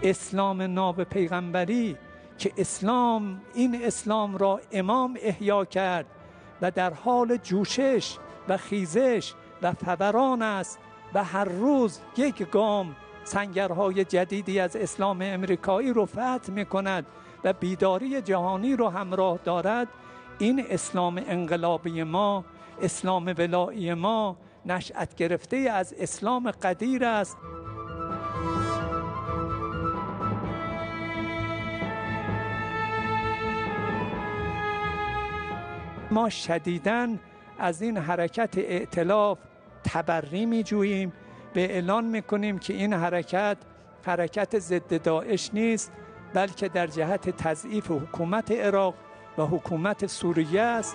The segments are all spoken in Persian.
اسلام ناب پیغمبری که این اسلام را امام احیا کرد و در حال جوشش و خیزش و فوران است و هر روز یک گام سنگرهای جدیدی از اسلام امریکایی رو فتح می کند و بیداری جهانی رو همراه دارد. این اسلام انقلابی ما، اسلام ولایی ما نشأت گرفته از اسلام قدیر است. ما شدیداً از این حرکت ائتلاف تبری می جوییم، به اعلان می کنیم که این حرکت ضد داعش نیست، بلکه در جهت تضعیف حکومت عراق و حکومت سوریه است.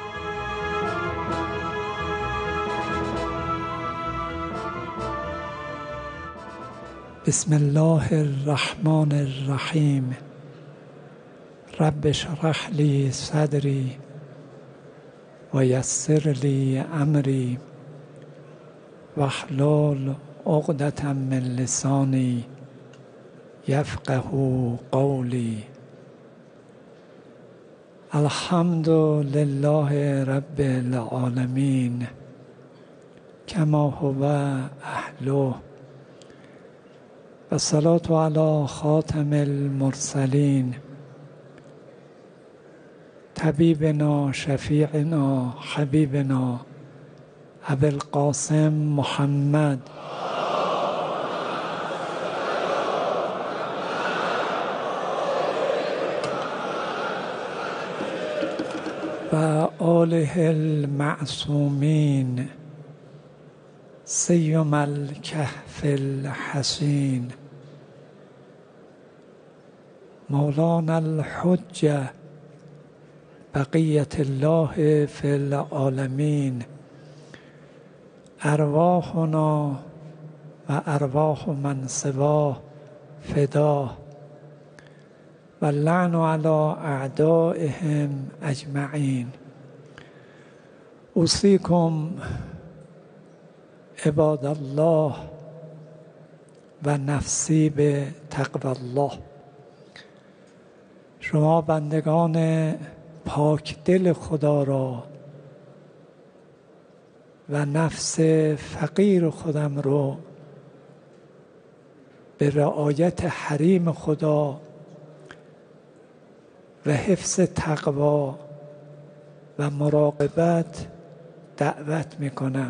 بسم الله الرحمن الرحیم. رب اشرح لی صدری و یسر لی امری واحلل عقدة من لسانی یفقه قولی. الحمد لله رب العالمین کما هو اهله و الصلاة علی خاتم المرسلین طبیبنا شفیعنا حبیبنا ابی القاسم محمد و آله المعصومین سیم الکهف الحسین مولانا الحجة بقیت الله فی العالمین. ارواحنا و ارواح من سواه فداه و اللعن علی اعدائهم اجمعین. اوصیکم عباد الله و نفسی به تقوی الله. شما بندگان پاک دل خدا را و نفس فقیر خودم رو به رعایت حریم خدا و حفظ تقوا و مراقبت دعوت می کنم.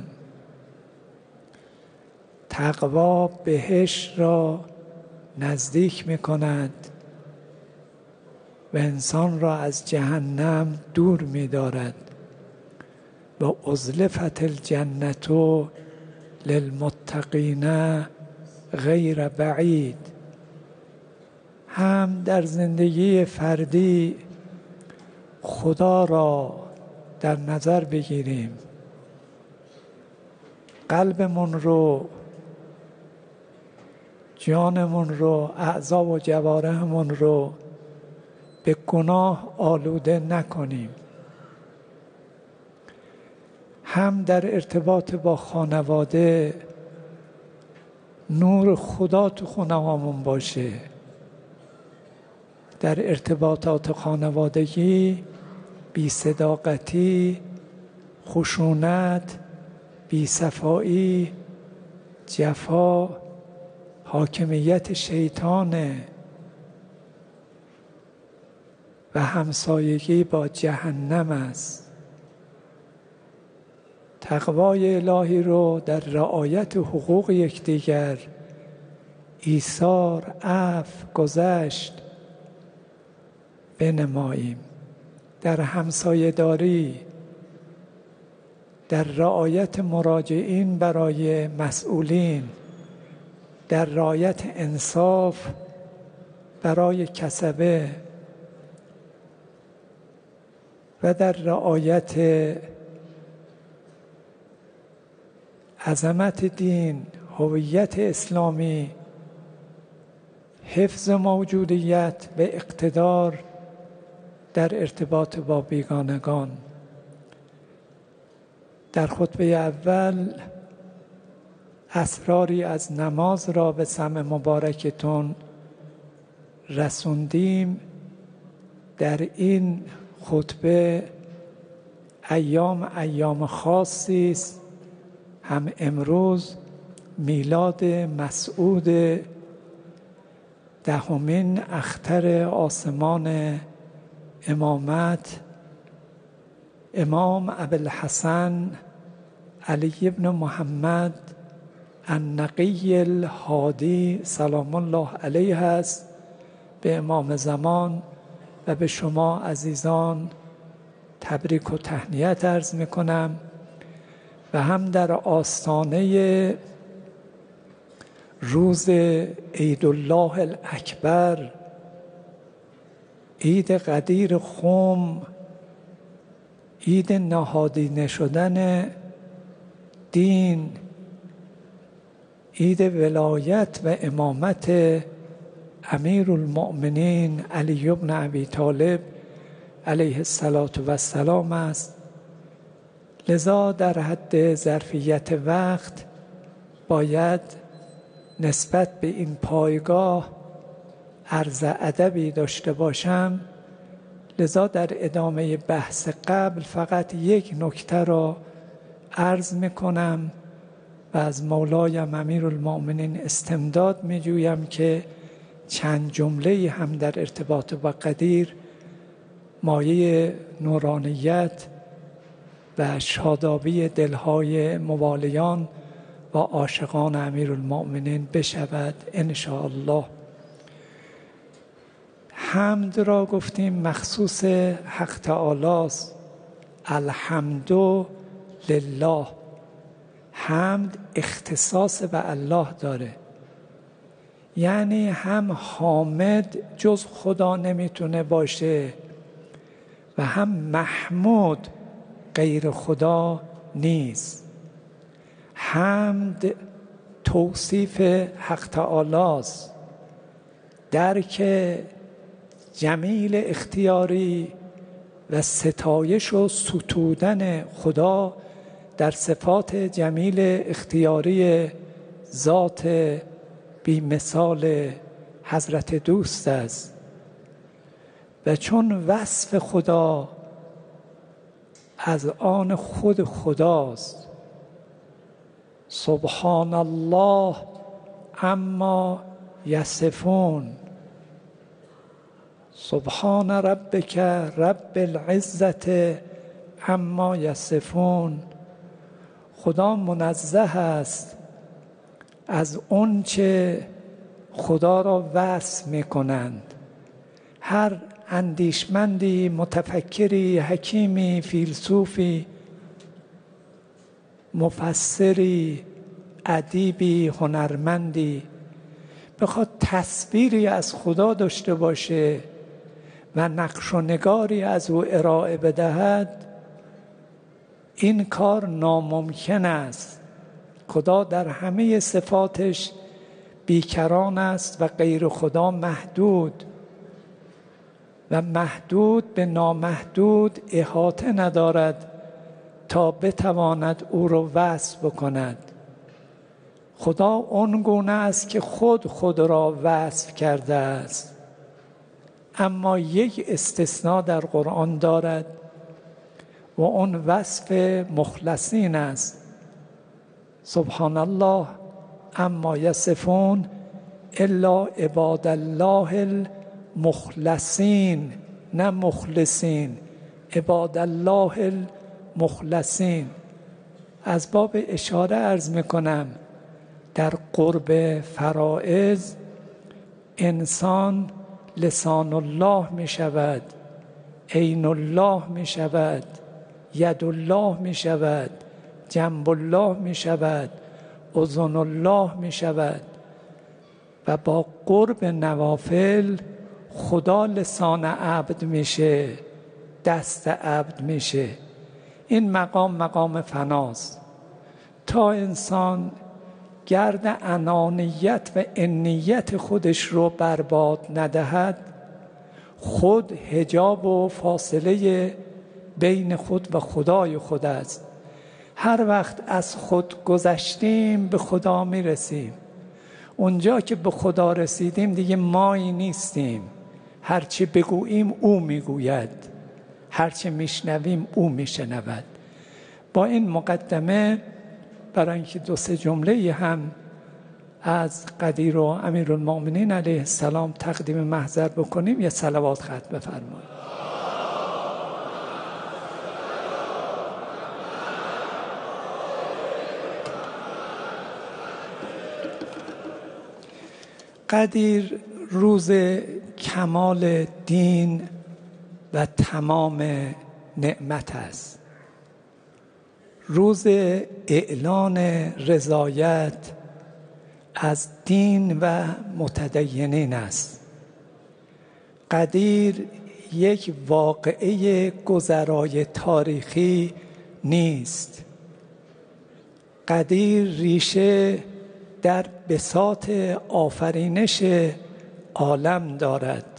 تقوا بهشت را نزدیک می کند و انسان را از جهنم دور می دارد. و ازلفت الجنة للمتقین غیر بعید. هم در زندگی فردی خدا را در نظر بگیریم، قلبمون رو، جانمون رو، اعضا و جوارحمون رو به گناه آلوده نکنیم. هم در ارتباط با خانواده نور خدا تو خونه هامون باشه. در ارتباطات خانوادگی بی‌صداقتی، خشونت، بی‌صفایی، جفا حاکمیت شیطانه و همسایگی با جهنم است. تقوای الهی رو در رعایت حقوق یکدیگر، ایثار، عفو، گذشت بنماییم. در همسایه‌داری، در رعایت مراجعین برای مسئولین، در رعایت انصاف برای کسبه و در رعایت عظمت دین، هویت اسلامی، حفظ موجودیت و اقتدار در ارتباط با بیگانگان. در خطبه اول اسراری از نماز را به سمع مبارکتون رسوندیم. در این خطبه ایام خاصی است. هم امروز میلاد مسعود 10مین اختر آسمان امامت امام ابوالحسن علی بن محمد النقی الهادی سلام الله علیه است. به امام زمان و به شما عزیزان تبریک و تهنیت عرض میکنم و هم در آستانه روز عید الله الاکبر، عید قدیر خم، عید نهادینه شدن دین، عید ولایت و امامت امیرالمؤمنین علی بن ابی طالب علیه السلام است. لذا در حد ظرفیت وقت باید نسبت به این پایگاه عرض ادبی داشته باشم. لذا در ادامه بحث قبل فقط یک نکته را عرض میکنم و از مولایم امیرالمؤمنین استمداد میجویم که چند جمله هم در ارتباط با قدیر مایه نورانیت و شادابی دلهای موالیان و عاشقان امیرالمؤمنین بشود انشاءالله. حمد را گفتیم مخصوص حق تعالی است. الحمد لله، حمد اختصاص به الله داره، یعنی هم حامد جز خدا نمیتونه باشه و هم محمود غیر خدا نیست. حمد توصیف حق تعالی است، درک جمیل اختیاری و ستایش و ستودن خدا در صفات جمیل اختیاری ذات بی مثال حضرت دوست است. و چون وصف خدا از آن خود خداست، سبحان الله عما یصفون، سبحان ربک رب العزة عما یصفون. خدا منزه است از اون چه خدا را وصف میکنند. هر اندیشمندی، متفکری، حکیمی، فیلسوفی، مفسری، ادیبی، هنرمندی بخواد تصویری از خدا داشته باشه و نقش و نگاری از او ارائه بدهد، این کار ناممکن است. خدا در همه صفاتش بیکران است و غیر خدا محدود و محدود به نامحدود احاطه ندارد تا بتواند او را وصف بکند. خدا اون گونه است که خود را وصف کرده است. اما یک استثناء در قرآن دارد و اون وصف مخلصین است. سبحان الله اما یصفون الا عباد الله المخلصین، نه مخلصین، عباد الله المخلصین. از باب اشاره عرض میکنم در قرب فرائض انسان لسان الله می شود، عین الله می شود، ید الله می شود، جنب الله می شود، اذن الله می شود و با قرب نوافل خدا لسان عبد میشه، دست عبد میشه. این مقام فناست. تا انسان گرد انانیت و انیت خودش رو برباد ندهد، خود حجاب و فاصله بین خود و خدای خود است. هر وقت از خود گذشتیم به خدا میرسیم. اونجا که به خدا رسیدیم دیگه مایی نیستیم. هرچی بگوییم او میگوید، هرچی میشنویم او میشنود. با این مقدمه برای اینکه 2-3 جمله هم از قدیر و امیرالمؤمنین علیه السلام تقدیم محضر بکنیم، یه صلوات ختم بفرمایید. قدیر روز کمال دین و تمام نعمت است. روز اعلان رضایت از دین و متدینین است. قدیر یک واقعه گذرای تاریخی نیست. قدیر ریشه در بساط آفرینش عالم دارد.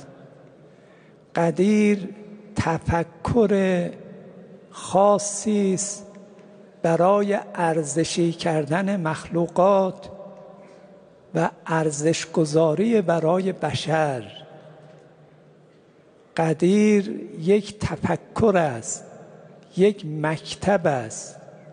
قدیر تفکر خاصی است برای ارزشی کردن مخلوقات و ارزشگذاری برای بشر. قدیر یک تفکر است، یک مکتب است.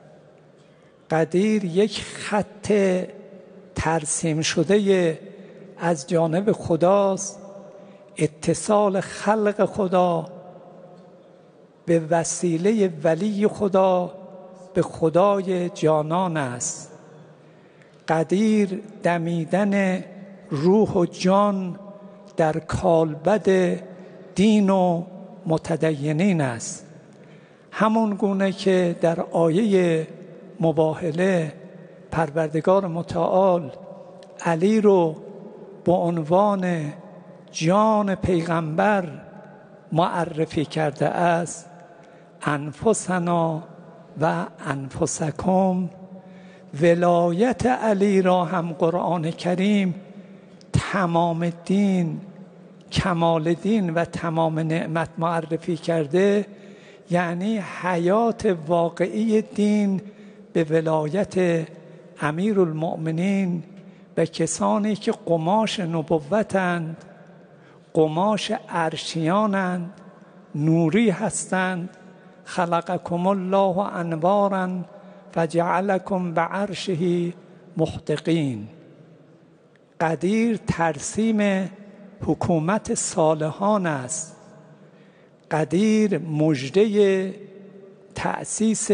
قدیر یک خط ترسیم شده از جانب خداست، اتصال خلق خدا به وسیله ولی خدا به خدای جانان است. قدیر دمیدن روح و جان در کالبد دین و متدینین است. همون گونه که در آیه مباهله پروردگار متعال علی رو به عنوان جان پیغمبر معرفی کرده است، انفسنا و انفسکم، ولایت علی را هم قرآن کریم تمام دین، کمال دین و تمام نعمت معرفی کرده. یعنی حیات واقعی دین به ولایت امیرالمؤمنین و کسانی که قماش نبوتند، قماش عرشیانند، نوری هستند. خلقکم الله انوارا فجعلکم بعرشه محتقین. قدیر ترسیم حکومت صالحان است. قدیر مژده تأسیس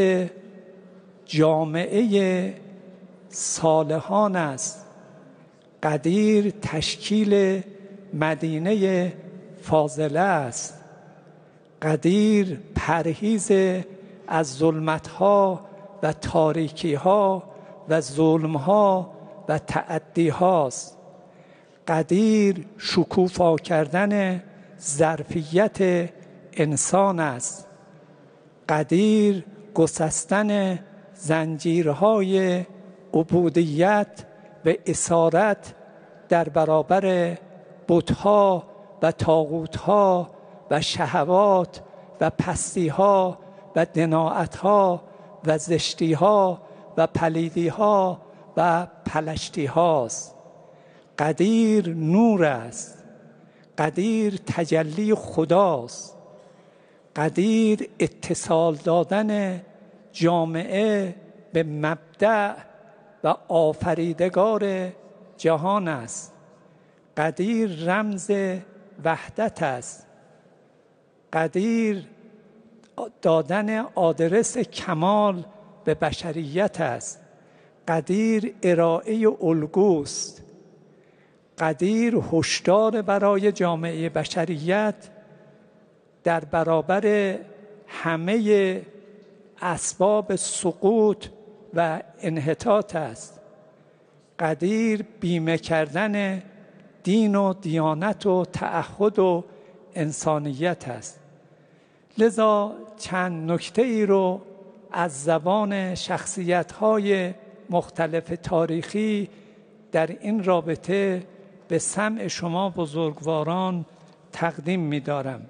جامعه صالحان است. قدیر تشکیل مدینه فاضله است. قدیر پرهیز از ظلمت‌ها و تاریکی‌ها و ظلم‌ها و تعدی‌هاست. قدیر شکوفا کردن ظرفیت انسان است. قدیر گسستن زنجیرهای عبودیت و اسارت در برابر بت‌ها و طاغوت‌ها و شهوات و پستی‌ها و دناعت‌ها و زشتی‌ها و پلیدی‌ها و پلشتی‌هاست. قدیر نور است. قدیر تجلی خداست. قدیر اتصال دادن جامعه به مبدأ و آفریدگار جهان است. قدیر رمز وحدت است. قدیر دادن آدرس کمال به بشریت است. قدیر ارائه الگوست. قدیر هشدار برای جامعه بشریت در برابر همه اسباب سقوط و انحطاط است. قدیر بیمه کردن دین و دیانت و تعهد و انسانیت است. لذا چند نکته ای رو از زبان شخصیت‌های مختلف تاریخی در این رابطه به سمع شما بزرگواران تقدیم می‌دارم.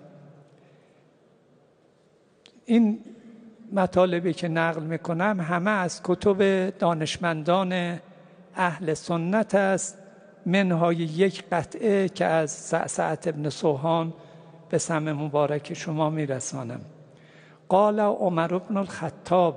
این مطالبی که نقل می‌کنم همه از کتب دانشمندان اهل سنت است منهای یک قطعه که از سعسعة ابن سوهان به سمع مبارک شما میرسانم. قال عمر بن الخطاب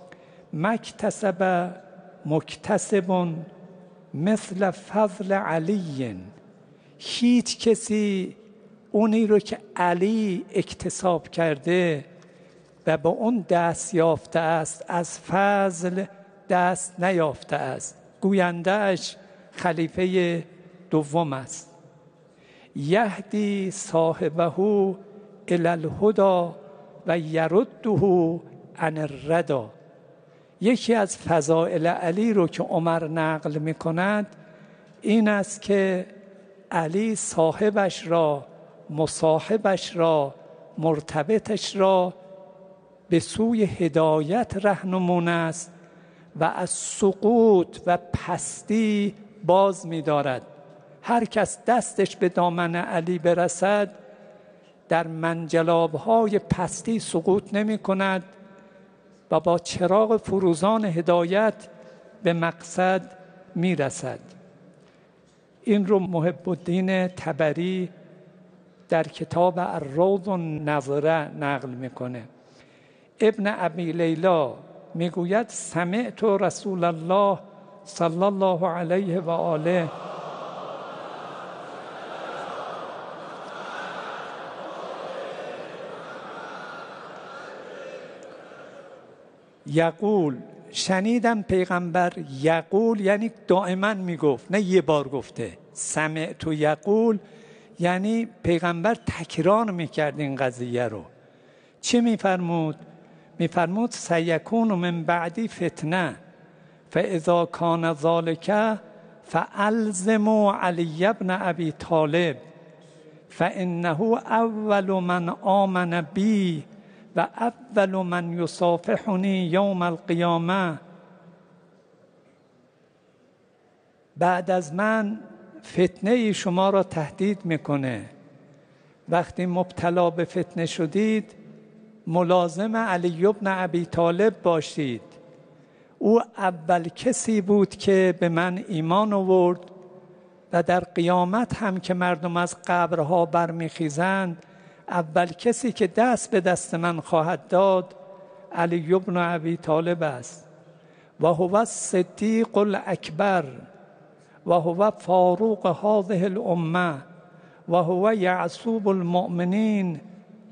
مکتسب مکتسب مثل فضل علی، هیچ کسی اونی رو که علی اکتساب کرده و به اون دست یافته است از فضل دست نیافته است. گوینده‌اش خلیفه دوم است. یهدی صاحبه الی الهدی و یرده عن الردی. یکی از فضائل علی رو که عمر نقل می کند این است که علی صاحبش را، مصاحبش را، مرتبطش را به سوی هدایت رهنمون است و از سقوط و پستی باز می دارد. هر کس دستش به دامن علی برسد در منجلاب‌های پستی سقوط نمی کند و با چراغ فروزان هدایت به مقصد می رسد. این رو محب الدین طبری در کتاب الروض النظره نقل میکنه. ابن ابی لیلا میگوید سمعت رسول الله صلی الله علیه و آله یقول، شنیدم پیغمبر یقول یعنی دائما میگفت، نه یه بار گفته. سمعت یقول یعنی پیغمبر تکرار میکرد این قضیه رو. چی میفرمود؟ میفرمود سیکون من بعدی فتنه فاذا کان ذلک فالزموا علی ابن ابی طالب فانه اول من آمن بی و اول من یصافحنی یوم القیامه. بعد از من فتنه شما را تهدید میکنه. وقتی مبتلا به فتنه شدید ملازم علی بن ابی طالب باشید. او اول کسی بود که به من ایمان آورد و در قیامت هم که مردم از قبرها برمیخیزند اول کسی که دست به دست من خواهد داد علی بن ابی طالب است. و هو الصدیق الاکبر و هو فاروق هذه الامه و هو یعصوب المؤمنین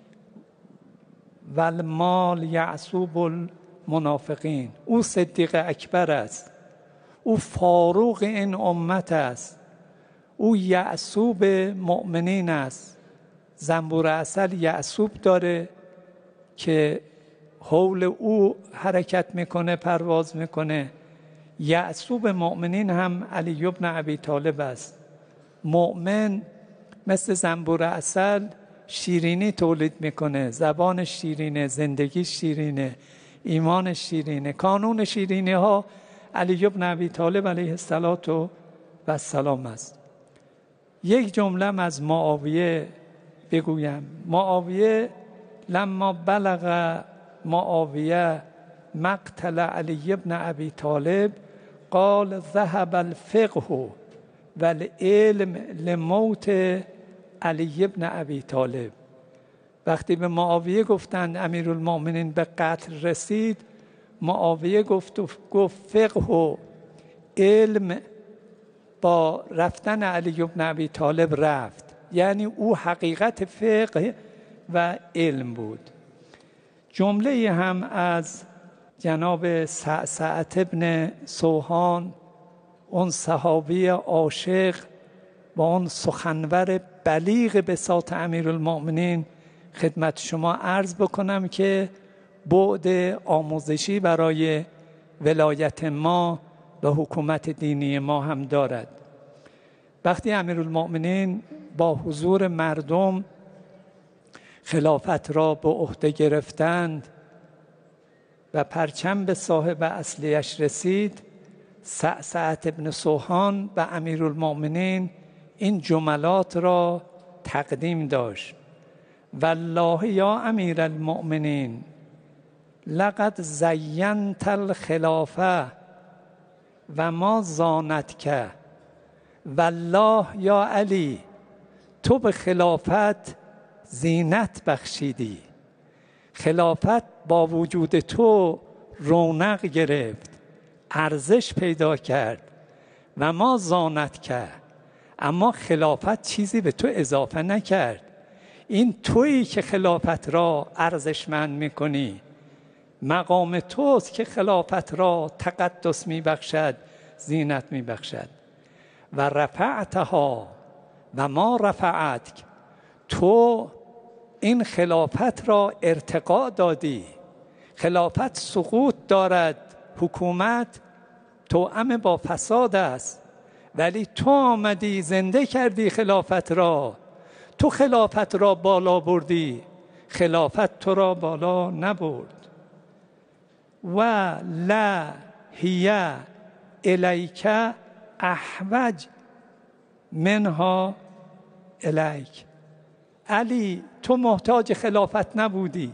و المال یعصوب المنافقین. او صدیق اکبر است، او فاروق این امت است، او یعصوب مؤمنین است. زنبور عسل یعصوب داره که حول او حرکت میکنه، پرواز میکنه. یعصوب مؤمنین هم علی بن ابی طالب است. مؤمن مثل زنبور عسل شیرینی تولید میکنه، زبان شیرینه، زندگی شیرینه، ایمان شیرینه. کانون شیرینی ها علی بن ابی طالب علیه السلام است. یک جمله از معاویه بگویم. معاویه لما بلغ معاویه مقتل علی بن ابی طالب قال ذهب الفقه والعلم لموت علی بن ابی طالب. وقتی به معاویه گفتند امیرالمؤمنین به قتل رسید، معاویه گفت فقه و علم با رفتن علی بن ابی طالب رفت. یعنی او حقیقت فقه و علم بود. جمله هم از جناب سعسعة ابن سوهان، اون صحابی عاشق و اون سخنور بلیغ بساط امیرالمؤمنین خدمت شما عرض بکنم که بعد آموزشی برای ولایت ما و حکومت دینی ما هم دارد. وقتی امیرالمؤمنین با حضور مردم خلافت را به عهده گرفتند و پرچم به صاحب اصلیش رسید، سعسعة ابن سوهان و امیرالمؤمنین این جملات را تقدیم داشت: والله یا امیر المؤمنین لقد زینت الخلافه و ما زانتک والله یا علی تو به خلافت زینت بخشیدی، خلافت با وجود تو رونق گرفت، ارزش پیدا کرد و ما زانت کرد، اما خلافت چیزی به تو اضافه نکرد. این تویی که خلافت را ارزشمند میکنی، مقام توست که خلافت را تقدس میبخشد، زینت میبخشد. و رفعتها و ما رفعتک، تو این خلافت را ارتقا دادی. خلافت سقوط دارد، حکومت توأم با فساد است، ولی تو آمدی زنده کردی خلافت را، تو خلافت را بالا بردی، خلافت تو را بالا نبرد. و لا هی الیک احوج منها الیک. علی تو محتاج خلافت نبودی،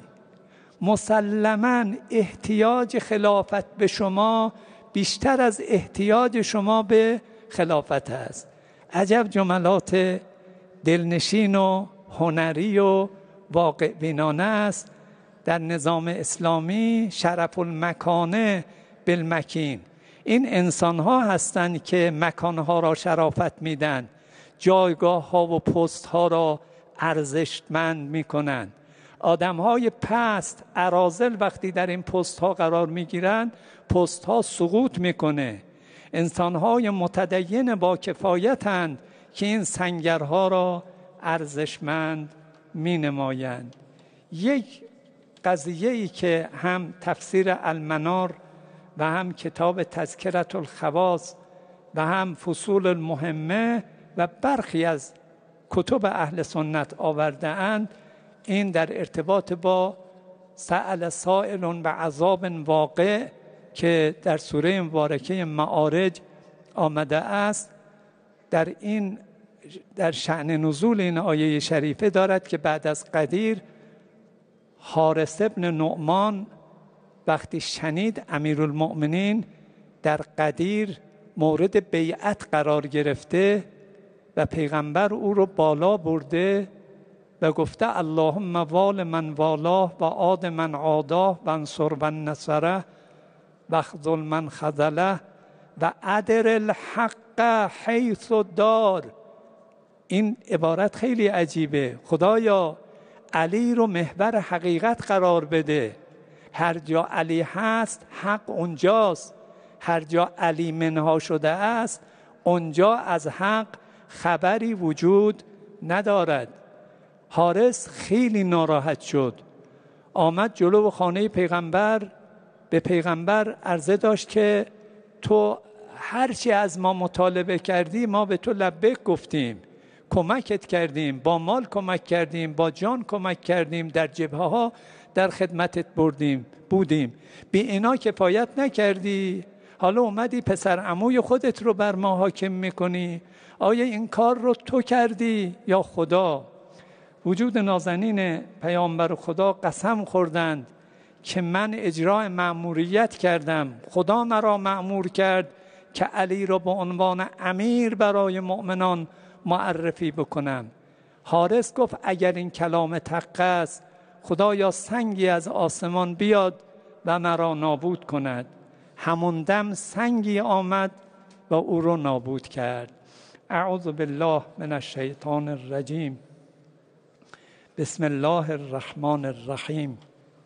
مسلماً احتیاج خلافت به شما بیشتر از احتیاج شما به خلافت است. عجب جملات دلنشین و هنری و واقع بینانه است. در نظام اسلامی شرف المکانه بالمکین، این انسان ها هستند که مکان ها را شرافت میدن، جایگاه ها و پست ها را ارزشمند میکنند. آدم های پست اراذل وقتی در این پست ها قرار میگیرند، پست ها سقوط میکنه. انسان های متدین با کفایتند که این سنگرها را ارزشمند می نمایند. یک قضیه‌ای که هم تفسیر المنار و هم کتاب تذکرة الخواص و هم فصول المهمه و برخی از کتب اهل سنت آورده اند، این در ارتباط با سأل سائل بعذاب واقع که در سوره مبارکه معارج آمده است، در شأن نزول این آیه شریفه دارد که بعد از قدیر حارث ابن نعمان وقتی شنید امیرالمؤمنین در قدیر مورد بیعت قرار گرفته و پیغمبر او رو بالا برده و گفته اللهم وال من والاه و عاد من عاداه و انصر من نصره و خذل من خذله و ادر الحق حیث دار. این عبارت خیلی عجیبه. خدایا علی رو محور حقیقت قرار بده، هر جا علی هست حق اونجاست، هر جا علی منها شده است اونجا از حق خبری وجود ندارد. حارث خیلی ناراحت شد، آمد جلو خانه پیغمبر، به پیغمبر عرضه داشت که تو هرچی از ما مطالبه کردی ما به تو لبیک گفتیم، کمکت کردیم، با مال کمک کردیم، با جان کمک کردیم، در جبهه ها در خدمتت بودیم، بی اینا کفایت نکردی، حالا اومدی پسر عموی خودت رو بر ما حاکم میکنی. آیا این کار رو تو کردی یا خدا؟ وجود نازنین پیامبر خدا قسم خوردند که من اجرای مأموریت کردم، خدا مرا مأمور کرد که علی را به عنوان امیر برای مؤمنان معرفی بکنم. حارث گفت اگر این کلام حق است خدایا سنگی از آسمان بیاد و مرا نابود کند. همون دم سنگی آمد و او را نابود کرد. اعوذ بالله من الشیطان الرجیم. بسم الله الرحمن الرحیم.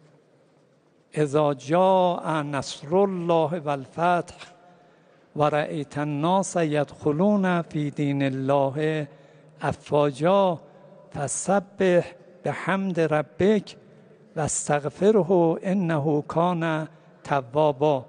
اذا جاء نصر الله والفتح ورأیت الناس یدخلون فی دین الله افواجا فسبح بحمد ربک واستغفره انه کان توابا.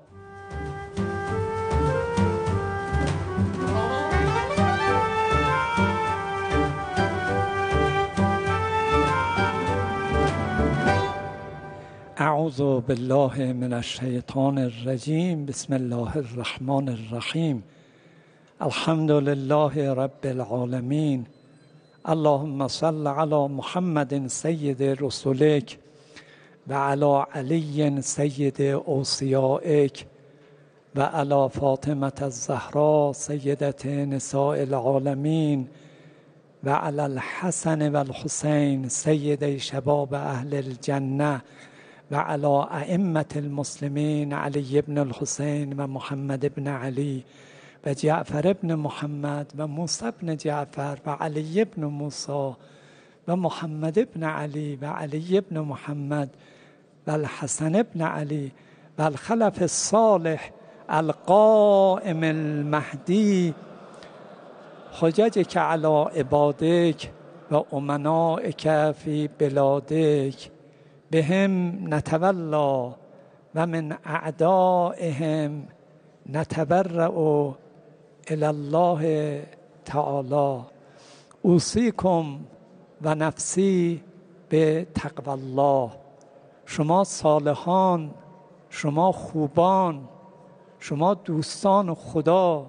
اعوذ بالله من الشیطان الرجیم. بسم الله الرحمن الرحیم. الحمد لله رب العالمین. اللهم صل علی محمد سید رسولک و علی علی سید اوصیائک و علی فاطمة الزهراء سیدة نساء العالمین و علی الحسن و الحسین سیدی شباب اهل الجنه و علی ائمة المسلمین علی بن الحسین و محمد بن علی و جعفر بن محمد و موسی بن جعفر و علی بن موسی و محمد بن علی و علی بن محمد و الحسن بن علی و الخلف الصالح القائم المهدی حججك على عبادك و امنائك في بلادك بهم نتولى و من اعدائهم نتبرأ الى الله تعالی. اوصیکم و نفسی به تقوی الله. شما صالحان، شما خوبان، شما دوستان خدا،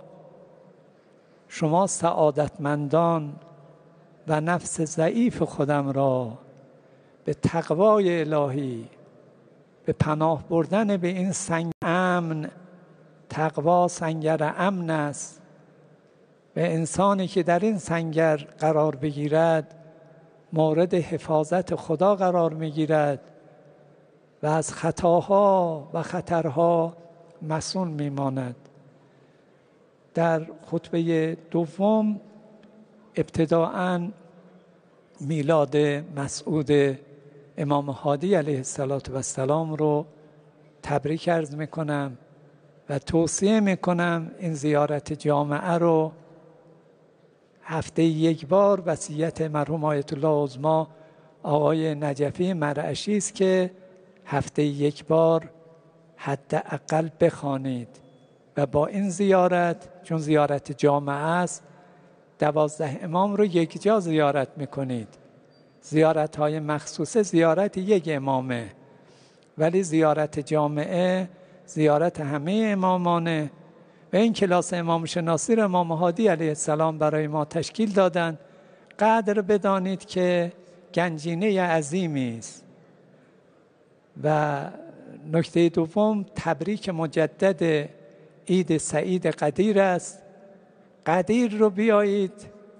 شما سعادتمندان و نفس ضعیف خودم را به تقوای الهی، به پناه بردن به این سنگ امن. تقوا سنگر امن است و انسانی که در این سنگر قرار بگیرد مورد حفاظت خدا قرار میگیرد و از خطاها و خطرها مصون میماند. در خطبه دوم ابتداءً میلاد مسعود امام هادی علیه السلام رو تبریک عرض میکنم و توصیه میکنم این زیارت جامعه رو هفته یک بار. وصیت مرحوم آیت الله عظما آقای نجفی مرعشی است که هفته یک بار حداقل بخوانید و با این زیارت، چون زیارت جامعه است، 12 امام رو یک جا زیارت میکنید. زیارت های مخصوصه زیارت یک امامه، ولی زیارت جامعه زیارت همه امامانه و این کلاس امام شناسی رو امام هادی علیه السلام برای ما تشکیل دادن. قدر بدانید که گنجینه عظیمی است. و نکته دوم تبریک مجدد عید سعید قدیر است. قدیر رو بیایید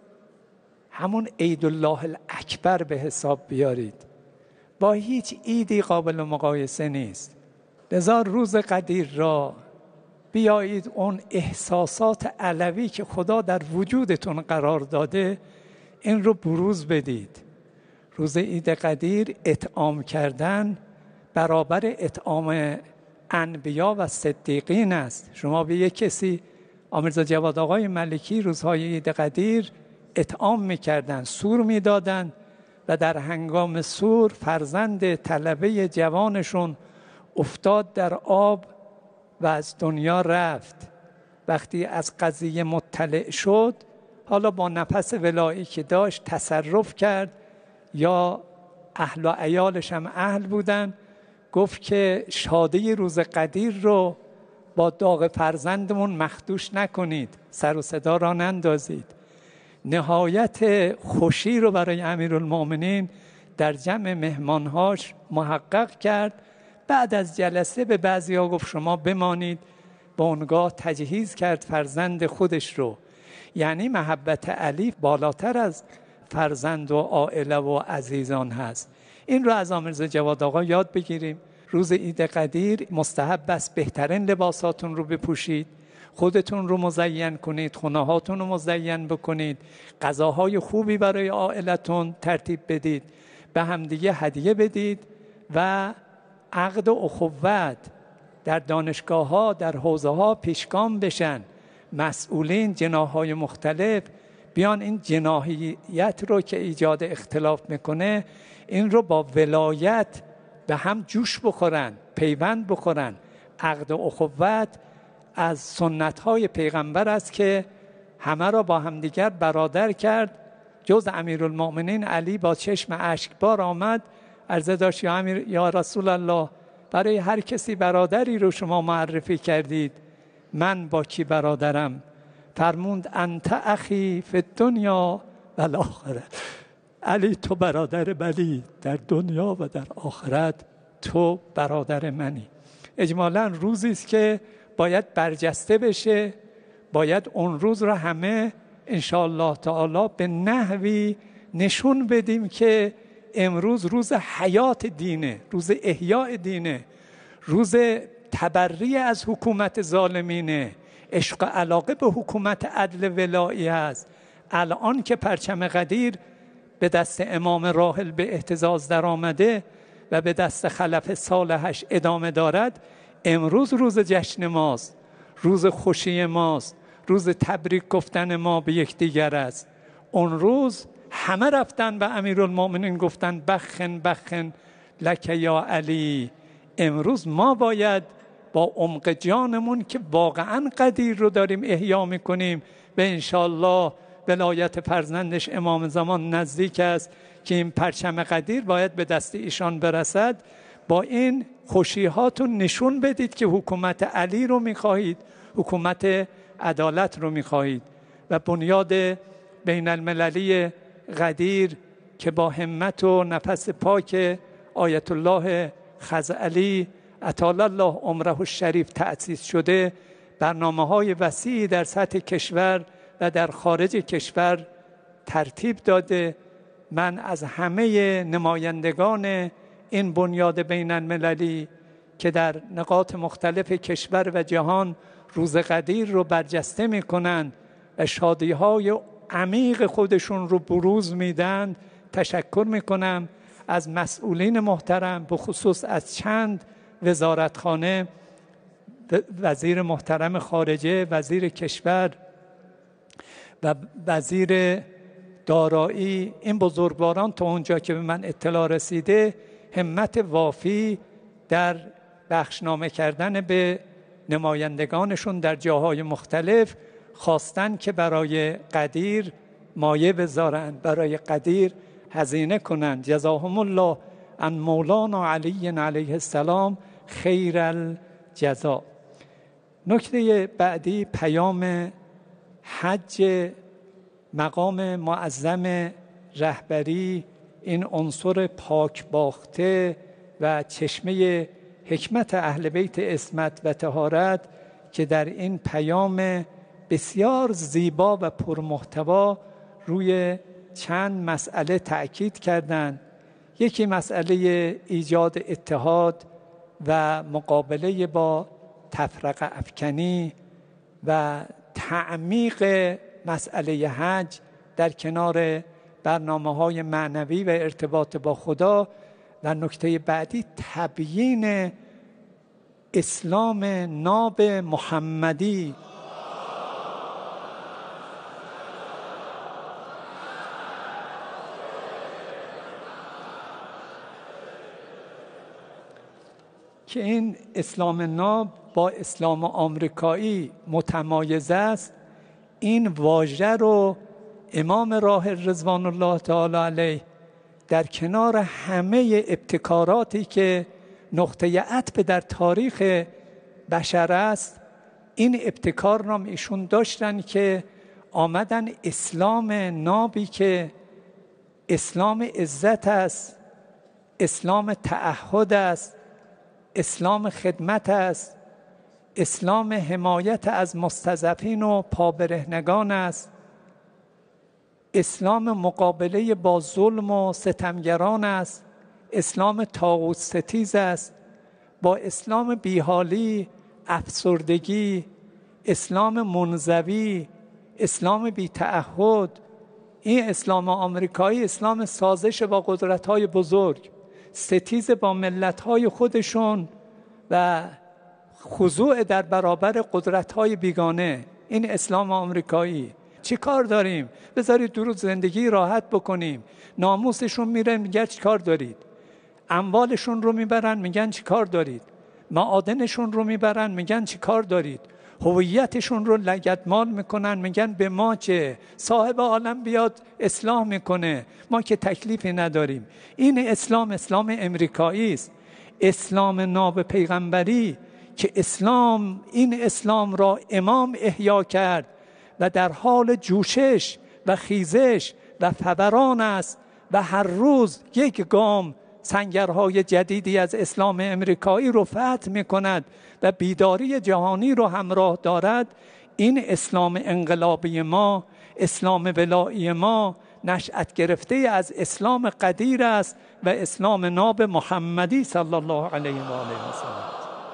همون عید الله الاکبر به حساب بیارید، با هیچ عیدی قابل مقایسه نیست. لذا روز قدیر را بیایید اون احساسات علوی که خدا در وجودتون قرار داده این رو بروز بدید. روز عید قدیر اطعام کردن برابر اطعام انبیا و صدیقین است. شما به یک کسی، آمرزا جواد آقای ملکی، روزهای عید قدیر اطعام میکردن، سور میدادن و در هنگام سور فرزند طلبه جوانشون افتاد در آب و از دنیا رفت. وقتی از قضیه مطلع شد، حالا با نفس ولایی که داشت تصرف کرد، یا اهل و عیالش هم اهل بودن، گفت که شادی روز قدیر رو با داغ فرزندمون مخدوش نکنید، سر و صدا را نندازید. نهایت خوشی رو برای امیرالمومنین در جمع مهمانهاش محقق کرد. بعد از جلسه به بعضیا گفت شما بمانید. با اونگاه تجهیز کرد فرزند خودش رو. یعنی محبت علی بالاتر از فرزند و عائله و عزیزان هست. این رو از آمرزا جواد آقا یاد بگیریم. روز عید قدیر مستحب است بهترین لباساتون رو بپوشید، خودتون رو مزین کنید، خونه هاتون رو مزین بکنید، غذاهای خوبی برای عائلتون ترتیب بدید، به همدیگه هدیه بدید و عقد و اخوت در دانشگاه ها، در حوزه ها پیشگام بشن. مسئولین جناح‌های مختلف بیان این جناحیت رو که ایجاد اختلاف میکنه این رو با ولایت به هم جوش بخورن، پیوند بخورن. عقد و اخوت از سنت‌های پیغمبر است که همه را با همدیگر برادر کرد. جز امیرالمؤمنین علی با چشم اشکبار آمد، عرضه داشت یا رسول الله، برای هر کسی برادری رو شما معرفی کردید، من با کی برادرم؟ فرموند انت اخی فی الدنیا و الاخره. علی تو برادر منی، در دنیا و در آخرت تو برادر منی. اجمالاً روزی است که باید برجسته بشه. باید اون روز رو همه انشاءالله تعالی به نحوی نشون بدیم که امروز روز حیات دینه، روز احیاء دینه، روز تبری از حکومت ظالمینه، عشق و علاقه به حکومت عدل ولایی است. الان که پرچم قدیر به دست امام راحل به اهتزاز در آمده و به دست خلف صالحش ادامه دارد، امروز روز جشن ماست، روز خوشی ماست، روز تبریک گفتن ما به یکدیگر است. اون روز همه رفتن به امیرالمومنین گفتن بخن بخن لک یا علی. امروز ما باید با عمق جانمون که واقعا قدیر رو داریم احیا میکنیم و انشالله ولایت فرزندش امام زمان نزدیک است که این پرچم قدیر باید به دست ایشان برسد، با این خوشیهاتون نشون بدید که حکومت علی رو میخواهید، حکومت عدالت رو میخواهید و بنیاد بین المللی قدیر که با همت و نفس پاک آیت الله خزعلی اطال الله عمره الشریف تأسیس شده، برنامه‌های وسیعی در سطح کشور و در خارج کشور ترتیب داده. من از همه نمایندگان این بنیاد بین المللی که در نقاط مختلف کشور و جهان روز قدیر رو برجسته می‌کنند و شادی‌های عمیق خودشون رو بروز میدن تشکر میکنم. از مسئولین محترم، به خصوص از چند وزارتخانه، وزیر محترم خارجه، وزیر کشور و وزیر دارایی، این بزرگواران تا اونجا که به من اطلاع رسیده همت وافی در بخشنامه کردن به نمایندگانشون در جاهای مختلف خواستن که برای قدیر مایه بذارن، برای قدیر هزینه کنن. جزاهم الله عن مولانا علی علیه السلام خیر الجزا. نکته بعدی پیام حج، مقام معظم رهبری، این عنصر پاک باخته و چشمه حکمت اهل بیت عصمت و طهارت که در این پیام بسیار زیبا و پرمحتوا روی چند مسئله تأکید کردند. یکی مسئله ایجاد اتحاد و مقابله با تفرقه افکنی و تعمیق مسئله حج در کنار برنامه‌های معنوی و ارتباط با خدا. و نکته بعدی تبیین اسلام ناب محمدی که این اسلام ناب با اسلام آمریکایی متمایز است. این واژه رو امام راحل رضوان الله تعالی علیه در کنار همه ابتکاراتی که نقطه عطف در تاریخ بشر است، این ابتکار را ایشون داشتن که آمدن اسلام نابی که اسلام عزت است، اسلام تعهد است، اسلام خدمت است، اسلام حمایت از مستضعفین و پابرهنگان است، اسلام مقابله با ظلم و ستمگران است، اسلام طاغوت ستیز است. با اسلام بیحالی، افسردگی، اسلام منزوی، اسلام بی تعهد، این اسلام آمریکایی اسلام سازش با قدرت‌های بزرگ، ستیز با ملت‌های خودشون و خضوع در برابر قدرت‌های بیگانه، این اسلام آمریکایی. چی کار داریم؟ بذارید دو روز زندگی راحت بکنیم. ناموسشون میره میگن چی کار دارید؟ اموالشون رو میبرن میگن چی کار دارید؟ معادنشون رو میبرن میگن چی کار دارید؟ هویتشون رو لگدمال میکنن میگن به ما چه؟ صاحب عالم بیاد اصلاح میکنه، ما که تکلیفی نداریم. این اسلام امریکایی است، اسلام ناب پیغمبری که این اسلام را امام احیا کرد و در حال جوشش و خیزش و فوران است و هر روز یک گام سنگرهای جدیدی از اسلام امریکایی رو فتح میکند و بیداری جهانی رو همراه دارد، این اسلام انقلابی ما، اسلام ولایی ما نشأت گرفته از اسلام قدیر است و اسلام ناب محمدی صلی الله علیه و آله و سلم.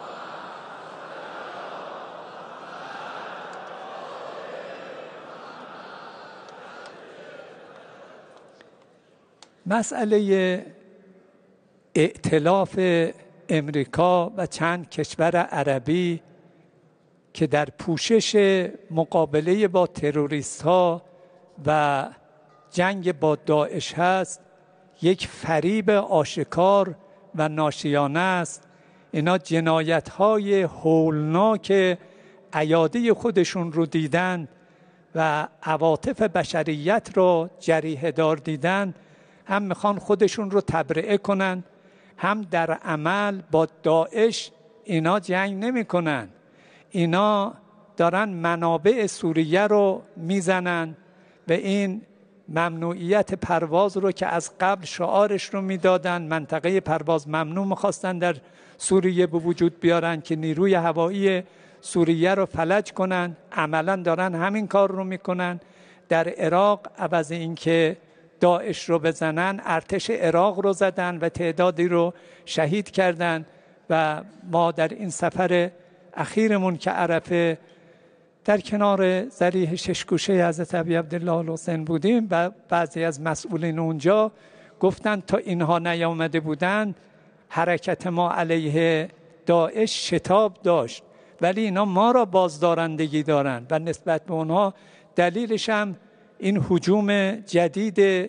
مسئله ائتلاف امریکا و چند کشور عربی که در پوشش مقابله با تروریست ها و جنگ با داعش هست، یک فریب آشکار و ناشیانه است. اینا جنایت های هولناک ایاده خودشون رو دیدن و عواطف بشریت رو جریحه دار دیدن، هم میخوان خودشون رو تبرئه کنن، هم در عمل با داعش اینا جنگ نمی کنن. اینا دارن منابع سوریه رو میزنن و این ممنوعیت پرواز رو که از قبل شعارش رو میدادن، منطقه پرواز ممنوع میخواستن در سوریه به وجود بیارن که نیروی هوایی سوریه رو فلج کنن، عملا دارن همین کار رو میکنن. در عراق عوض اینکه داعش رو بزنن، ارتش عراق رو زدن و تعدادی رو شهید کردن. و ما در این سفر اخیرمون که عرفه در کنار ضریح ششگوشه حضرت ابی عبدالله الحسین بودیم و بعضی از مسئولین اونجا گفتن تا اینها نیامده بودن حرکت ما علیه داعش شتاب داشت، ولی اینا ما را بازدارندگی دارن و نسبت به اونها دلیلش هم این هجوم جدید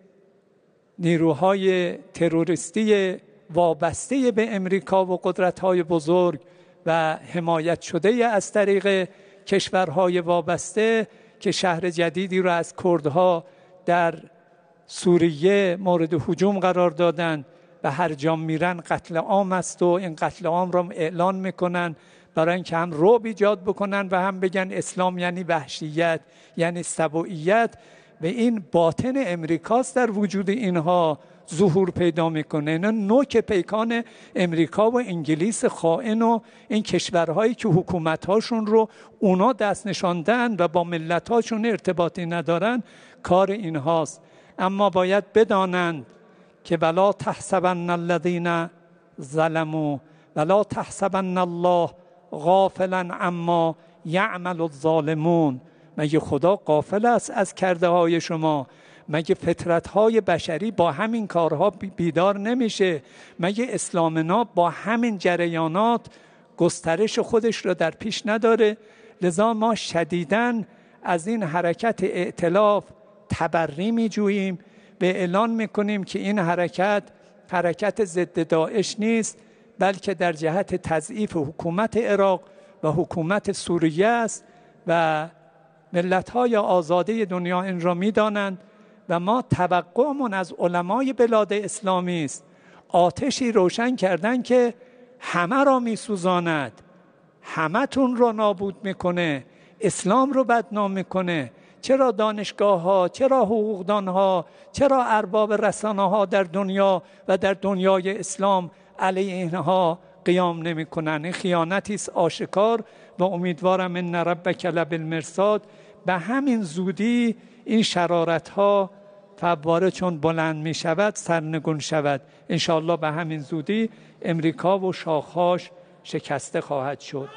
نیروهای تروریستی وابسته به امریکا و قدرت‌های بزرگ و حمایت شده از طریق کشورهای وابسته که شهر جدیدی را از کردها در سوریه مورد هجوم قرار دادن و هر جا میرن قتل عام است و این قتل عام را اعلان میکنن برای اینکه هم رعب ایجاد بکنن و هم بگن اسلام یعنی وحشیت، یعنی سبوعیت. و این باطن امریکاست در وجود اینها ظهور پیدا میکنه. اینا نوک پیکان امریکا و انگلیس خائن و این کشورهایی که حکومتهاشون رو اونا دست نشاندن و با ملتهاشون ارتباطی ندارن، کار اینهاست. اما باید بدانند که ولا تحسبن الذین ظلموا ولا تحسبن الله غافلا عما یعمل الظالمون. مگه خدا غافل است از کرده های شما؟ مگه فطرت های بشری با همین کارها بیدار نمیشه؟ مگه اسلام ناب با همین جریانات گسترش خودش رو در پیش نداره؟ لذا ما شدیداً از این حرکت ائتلاف تبری می جوییم و اعلان میکنیم که این حرکت ضد داعش نیست، بلکه در جهت تضعیف حکومت عراق و حکومت سوریه است و ملت‌های آزاده دنیا این را می‌دانند و ما توقعمون از علمای بلاد اسلامی است آتشی روشن کردن که همه را می‌سوزاند، همه‌تون را نابود می‌کنه، اسلام رو بدنام می‌کنه. چرا دانشگاه‌ها، چرا حقوقدان‌ها، چرا ارباب رسانه‌ها در دنیا و در دنیای اسلام علیه اینها قیام نمی‌کنند؟ این خیانتی است آشکار و امیدوارم ان ربک لبالمرصاد به همین زودی این شرارت‌ها فواره چون بلند می‌شود سرنگون شود. انشاءالله به همین زودی امریکا و شاخهاش شکسته خواهد شد.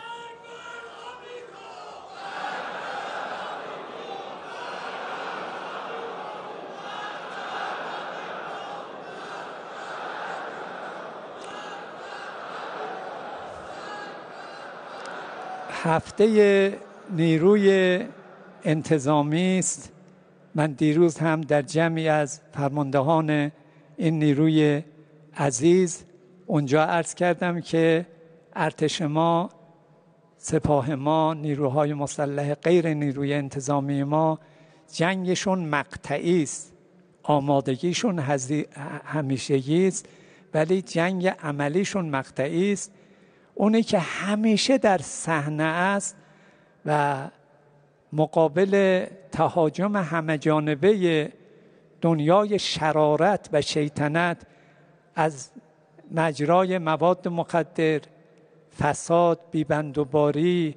هفته نیروی انتظامی است. من دیروز هم در جمعی از فرماندهان این نیروی عزیز اونجا عرض کردم که ارتش ما، سپاه ما، نیروهای مسلح غیر نیروی انتظامی ما جنگشون مقطعی است، آمادگیشون همیشگی است، ولی جنگ عملیشون مقطعی است. اونی که همیشه در صحنه است و مقابل تهاجم همه جانبه دنیای شرارت و شیطنت از مجرای مواد مخدر، فساد، بیبندوباری،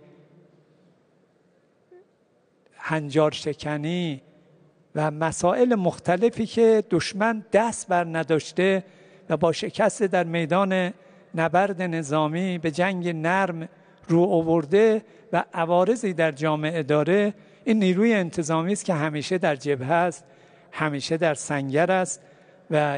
هنجار شکنی و مسائل مختلفی که دشمن دست بر نداشته و با شکست در میدان نبرد نظامی به جنگ نرم رو آورده و عوارضی در جامعه داره، این نیروی انتظامی است که همیشه در جبهه است، همیشه در سنگر است و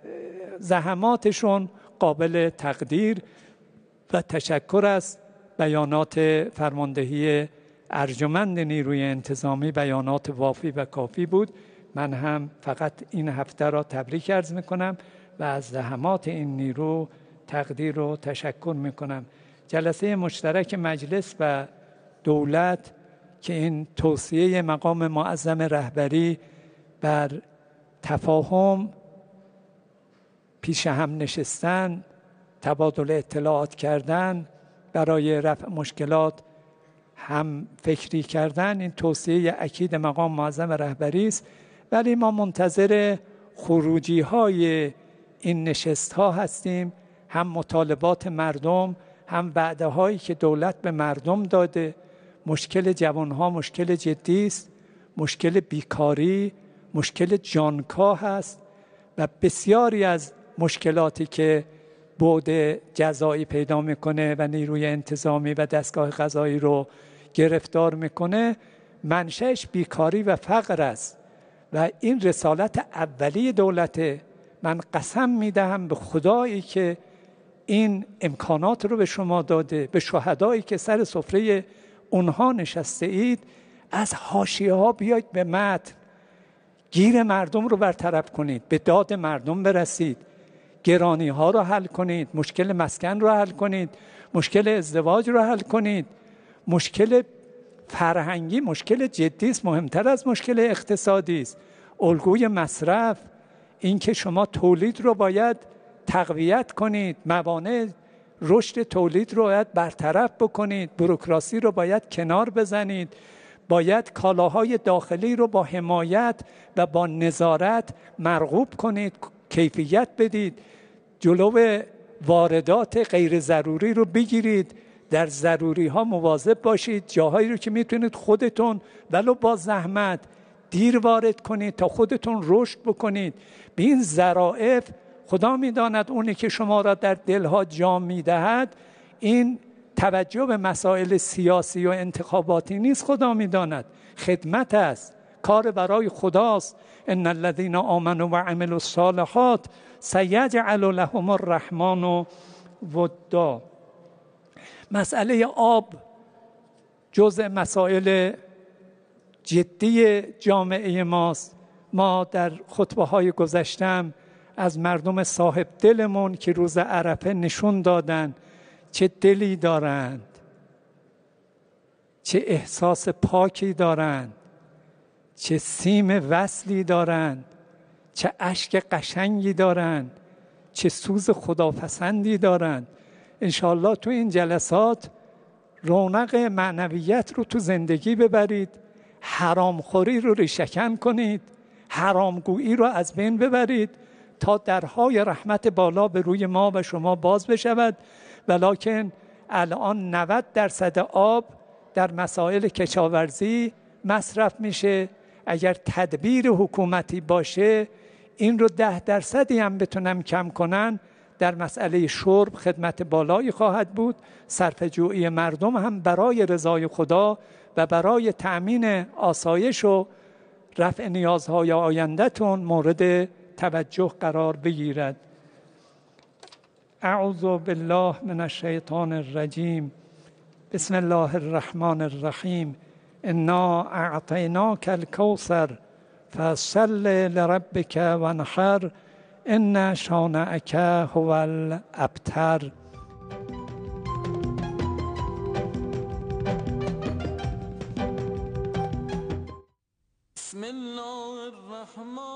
زحماتشون قابل تقدیر و تشکر است. بیانات فرماندهی ارجمند نیروی انتظامی بیانات وافی و کافی بود. من هم فقط این هفته را تبریک عرض میکنم و از زحمات این نیرو تقدیر و تشکر میکنم. جلسه مشترک مجلس و دولت که این توصیه مقام معظم رهبری بر تفاهم، پیش هم نشستن، تبادل اطلاعات کردن، برای رفع مشکلات هم فکری کردن، این توصیه اکید مقام معظم رهبری است. ولی ما منتظر خروجی های این نشست ها هستیم، هم مطالبات مردم، هم وعده هایی که دولت به مردم داده. مشکل جوان ها مشکل جدی است، مشکل بیکاری، مشکل جانکاه است و بسیاری از مشکلاتی که بعد جزایی پیدا میکنه و نیروی انتظامی و دستگاه قضایی رو گرفتار میکنه، منشأش بیکاری و فقر است و این رسالت اولی دولته. من قسم میدهم به خدایی که این امکانات رو به شما داده، به شهدایی که سر سفره اونها نشسته اید، از حاشیه ها بیاید به متن، گیر مردم رو برطرف کنید، به داد مردم برسید، گرانی ها رو حل کنید، مشکل مسکن رو حل کنید، مشکل ازدواج رو حل کنید. مشکل فرهنگی مشکل جدی است، مهمتر از مشکل اقتصادی است. الگوی مصرف، این که شما تولید رو باید تقویت کنید، موانع رشد تولید رو باید برطرف بکنید، بوروکراسی رو باید کنار بزنید، باید کالاهای داخلی رو با حمایت و با نظارت مرغوب کنید، کیفیت بدید، جلو واردات غیر ضروری رو بگیرید، در ضروری ها مواظب باشید، جاهایی رو که میتونید خودتون ولو با زحمت دیر وارد کنید تا خودتون رشد بکنید. به این ظرافت خدا میداند اونی که شما را در دلها جا میدهد، این توجه به مسائل سیاسی و انتخاباتی نیست، خدا میداند خدمت است، کار برای خداست. ان الذين آمنوا وعملوا الصالحات سيجعل لهم الرحمن ودا. مسئله آب جزء مسائل جدی جامعه ماست. ما در خطبه های گذشتم از مردم صاحب دلمون که روز عرفه نشون دادن چه دلی دارند، چه احساس پاکی دارند، چه سیم وصلی دارند، چه اشک قشنگی دارند، چه سوز خداپسندی دارند. انشالله تو این جلسات رونق معنویت رو تو زندگی ببرید، حرامخوری رو ریشه‌کن کنید، حرامگویی رو از بین ببرید تا درهای رحمت بالا به روی ما و شما باز بشود. ولکن الان 90% آب در مسائل کشاورزی مصرف میشه. اگر تدبیر حکومتی باشه این رو 10% هم بتونم کم کنن، در مسئله شرب خدمت بالایی خواهد بود. صرفه‌جویی مردم هم برای رضای خدا و برای تأمین آسایش و رفع نیازهای آینده‌تون مورد توجه قرار بگیرد. اعوذ بالله من الشیطان الرجیم. بسم الله الرحمن الرحیم. انا اعطیناک الکوثر فصل لربک وانحر ان شانئک هو الابتر. بسم الله الرحمن